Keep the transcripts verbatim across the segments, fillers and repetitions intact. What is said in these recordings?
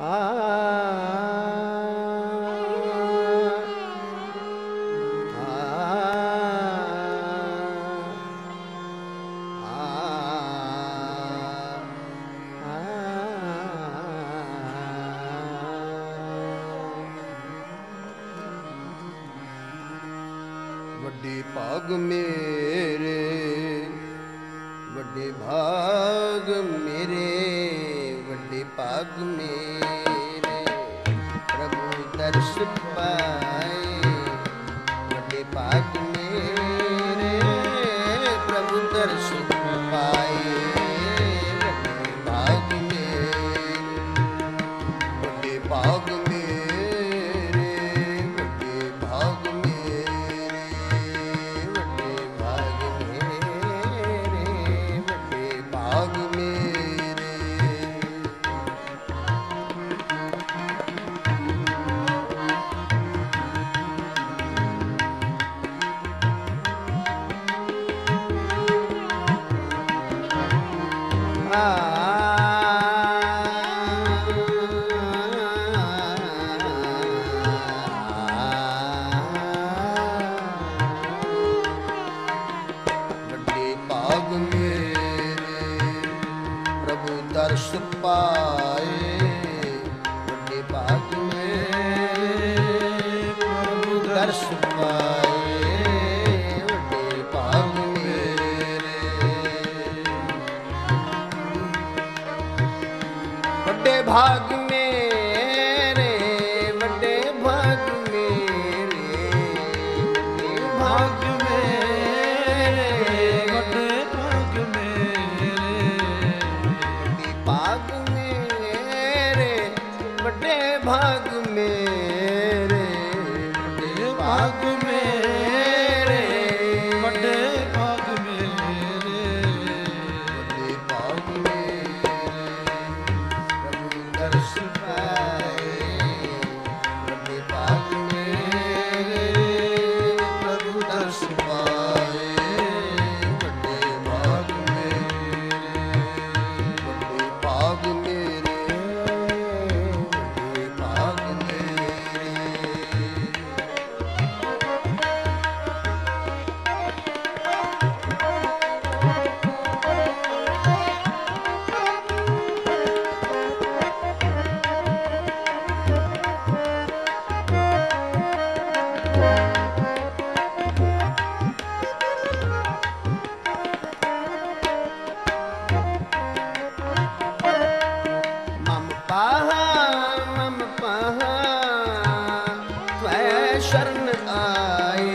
ਵੱਡੇ ਭਾਗ ਮੇਰੇ, ਵੱਡੇ ਭਾਗ ਮੇਰੇ, ਵੱਡੇ ਭਾਗ ਮੇਰੇ, ਪ੍ਰਭੂ ਦਰਸ ਪਾਏ। ਵੱਡੇ ਭਾਗ ਮੇਰੇ, ਪ੍ਰਭੂ ਦਰਸ ਪਾਏ। ਵੱਡੇ ਭਾਗ ਮੇਰੇ, ਵੱਡੇ ਭਾਗ ਮੇਰੇ, ਵੱਡੇ ਭਾਗ ਮੇਰੇ, ਵੱਡੇ ਭਾਗ ਮੇਰੇ, ਵੱਡੇ ਭਾਗ ਮੇਰੇ। ਵੱਡੇ ਭਾਗ ਮੇਰੇ, ਪ੍ਰਭੂ ਦਰਸ ਪਾਏ। ਵੱਡੇ ਭਾਗ ਮੇਰੇ, ਪ੍ਰਭੂ ਦਰਸ ਪਾਏ। ਵੱਡੇ ਭਾਗ ਮੇਰੇ, ਵੱਡੇ ਭਾਗ ਮੇਰੇ, ਵੱਡੇ ਭਾਗ ਮੇਰੇ, ਵੱਡੇ ਭਾਗ ਮੇਰੇ, ਵੱਡੇ ਭਾਗ ਮੇਰੇ, ਵੱਡੇ ਭਾਗ ਮੇਰੇ, ਵੱਡੇ ਭਾਗ ਮੇਰੇ, ਵੱਡੇ ਭਾਗ ਮੇਰੇ, ਵੱਡੇ ਭਾਗ ਮੇਰੇ, ਵੱਡੇ ਭਾਗ ਮੇਰੇ, ਪ੍ਰਭੂ ਦਰਸ ਪਾਏ। ਵੱਡੇ ਭਾਗ ਮੇਰੇ, ਪ੍ਰਭੂ ਦਰਸ ਪਾਏ। ਵੱਡੇ ਭਾਗ ਮੇਰੇ, ਵੱਡੇ ਭਾਗ ਮੇਰੇ, ਵੱਡੇ ਭਾਗ ਮੇਰੇ। ਮਮ ਪਾਹਾ ਮਮ ਪਾਹਾ ਤਵੈ ਸ਼ਰਨ ਆਏ।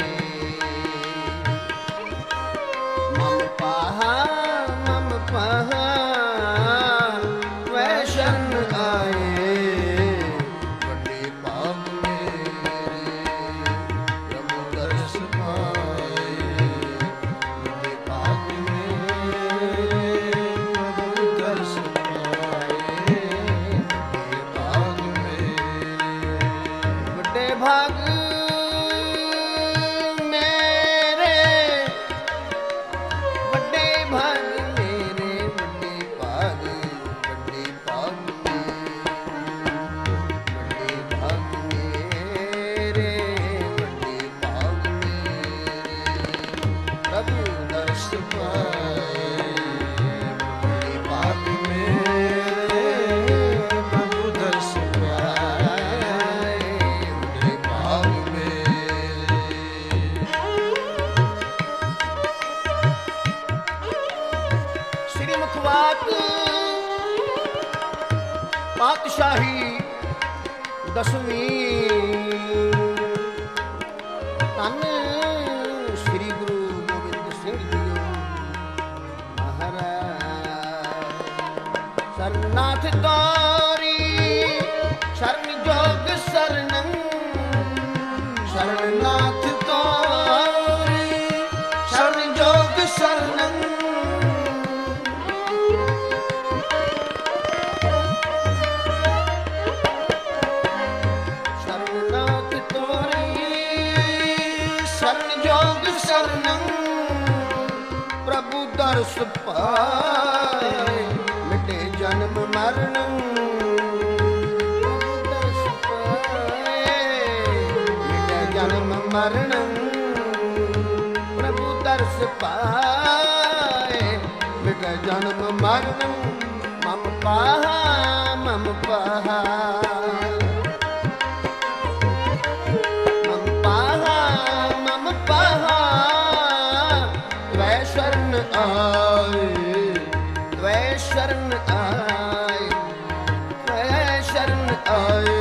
ਮਮ ਪਾਹਾ ਮਮ ਪਾਹਾ ਤਵੈ ਸ਼ਰਨ ਆਏ। ਵੱਡੇ ਭਾਗ ਮੇਰੇ, ਪ੍ਰਭੂ ਦਰਸ ਪਾਏ। ਵੱਡੇ ਭਾਗ ਮੇਰੇ, ਪ੍ਰਭੂ ਦਰਸ ਪਾਏ। ਵੱਡੇ ਭਾਗ ਮੇਰੇ, ਵੱਡੇ ਭਾਗ ਮੇਰੇ, ਵੱਡੇ ਭਾਗ ਮੇਰੇ, ਵੱਡੇ ਭਾਗ, ਵੱਡੇ ਭਾਗ ਮੇਰੇ, ਵੱਡੇ ਭਾਗ ਮੇਰੇ, ਵੱਡੇ ਭਾਗ ਮੇਰੇ, ਪ੍ਰਭੂ ਦਰਸ ਪਾਏ। ਵੱਡੇ ਭਾਗ ਮੇਰੇ, ਪ੍ਰਭੂ ਦਰਸ ਪਾਏ। ਵੱਡੇ ਭਾਗ ਮੇਰੇ। ਸ੍ਰੀ ਮੁਖਵਾਕ ਪਾਤਸ਼ਾਹੀ ਦਸਵੀਂ। ਧੰਨ ਸ੍ਰੀ ਗੁਰੂ ਗੋਬਿੰਦ ਸਿੰਘ ਜੀ ਮਹਾਰਾਜ। ਸਰਨਾਥ ਤਾਰੀ ਸ਼ਰਨ ਜੋਗ ਸਰਨੰ। ਸਰਨਾਥ ਤਾਰੀ ਸ਼ਰਨ ਜੋਗ ਸਰਨੰ। ਸਰਨਾਥ ਤਾਰੀ ਸ਼ਰਨ ਜੋਗ ਸਰਨੰ। ਪ੍ਰਭੂ ਦਰਸ ਪਾਏ, ਮਿਟੇ ਜਨਮ ਮਰਨ। ਮਰਨੰ ਪ੍ਰਭੂ ਦਰਸ ਪਾਏ ਮਿਟ ਜਨਮ ਮਰਨੰ ਮਮ ਪਾਹਾ ਮਮ ਪਾਹਾ ਮਮ ਪਾਹਾ ਮਮ ਪਾਹਾ ਤਵੈ ਸ਼ਰਨ ਆਏ ਤਵੈ ਸ਼ਰਨ ਆਏ ਤਵੈ ਸ਼ਰਨ ਆਏ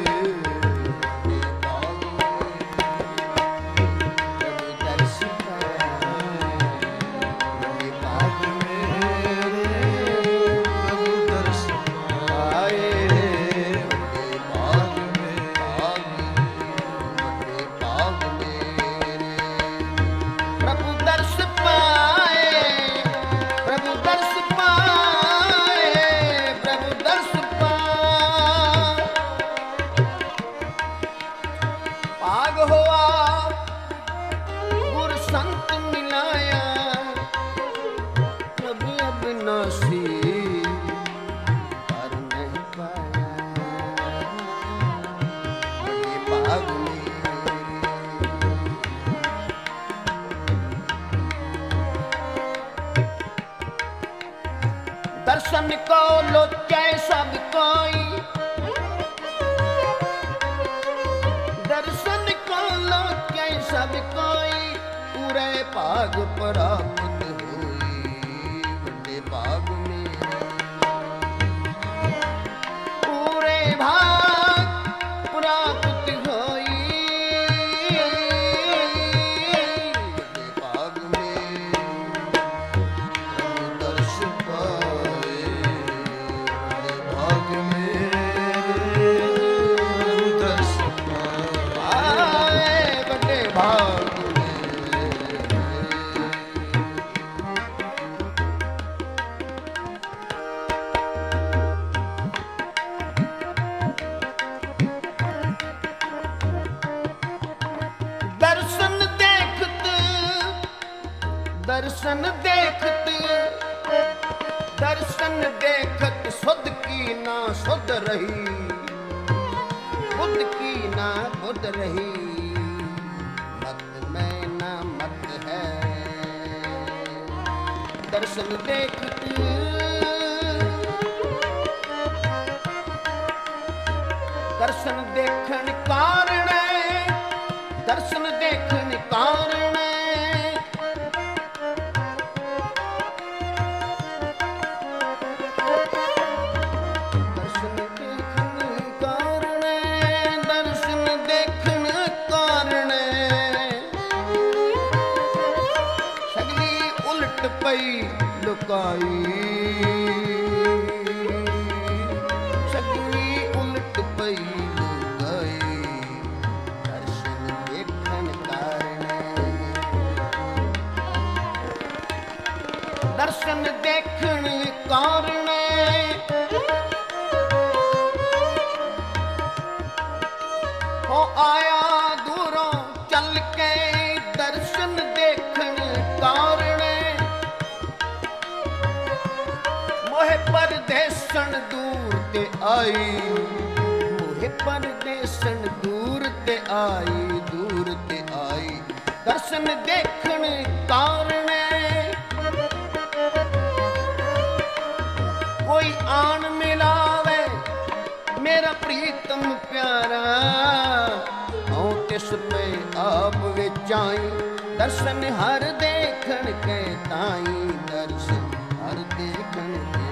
दर्शन को लोचे सब कोई दर्शन को लोचे सब कोई पूरे भाग प्राप्त होई बड़े भाग में पूरे भाग प्राप्त होई बड़े भाग में दर्श दर्शन देखत दर्शन देखत सुध की ना सुध रही बुद्ध की ना बुद्ध रही मत में ना मत है दर्शन देखत दर्शन देखन कारण दर्शन देखन कारण पई लुकाई सगली उलट पई लुकाई दर्शन देखन कारण दर्शन देखन कारण हो आया दूरों चल के दर्शन देखन कारण मोहे परदेसन दूर ते आई मोहे परदेसन दूर ते आई दूर ते आई दर्शन देखन कारण कोई आन मिलावे मेरा प्रीतम प्यारा हूँ तिस पे आप विच आई दर्शन हर देखन के ताई दर्शन हर देखन के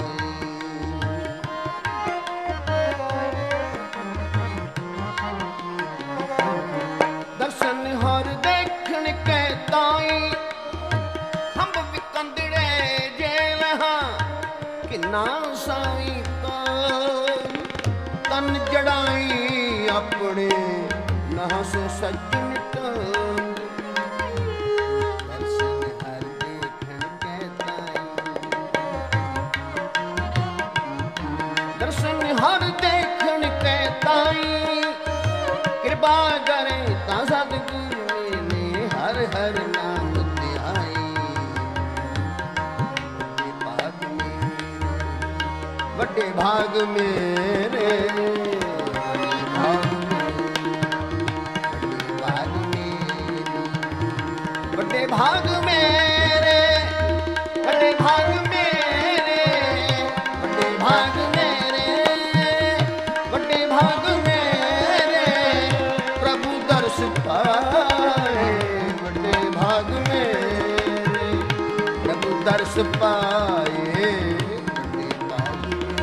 दर्शन हर देखन के ताई हम विकंदड़े जेल हाँ कि ना साई का तन जड़ाई अपने ना से सज्जन का दर्शन हर देखन के ताई दर्शन हर देखन के ताई कृपा करे ता सतगुरु ने हर हर नाम ध्याई भाग मेरे वड्डे भाग मेरे भाग मेरे भाग दर्श पाए बड़े भाग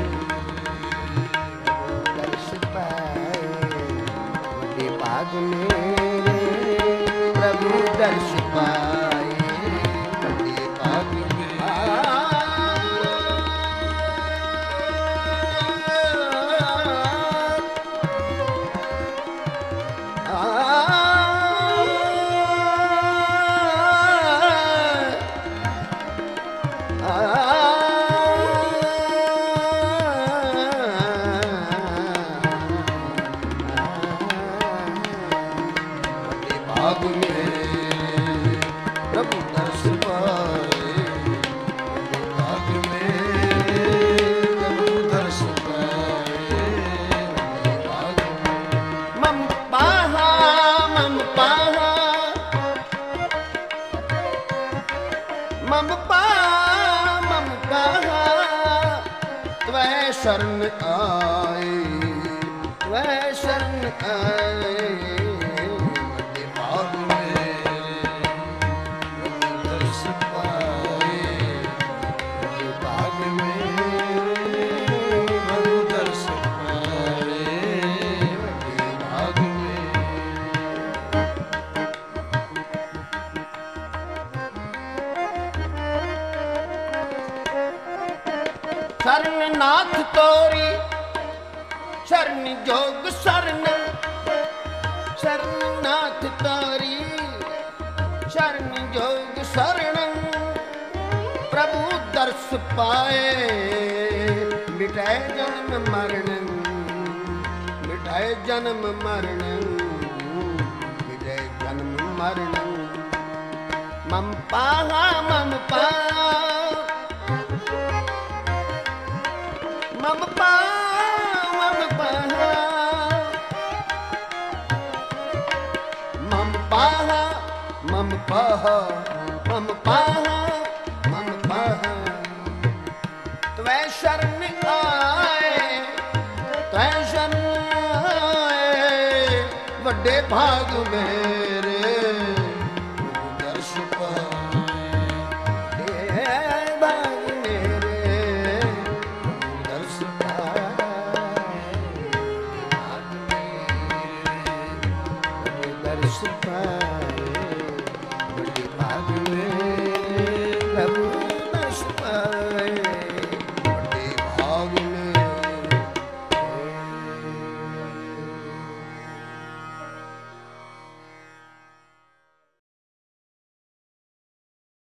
दर्श पाए बड़े भाग मेरे प्रभु दर्श पाए बड़े भाग भाग मेरे प्रभु दर्श पाए भाग मेरे प्रभु दर्श पाए भाग मम पाहा मम पाहा मम पाहा मम पाहा त्वै शरण आए त्वै शरण आए शरण नाथ तोरी शरण जोग शरण शरण नाथ तोरी शरण जोग शरण प्रभु दर्श पाए मिटाए जन्म मरण मिटाए जन्म मरण मिटाए जन्म मरण मम पाहा मम पाहा मम पाहा मम पाहा मम पाहा मम पाहा मम पाहा मम पाहा त्वै शरण आए त्वै शरण आए बड़े भाग में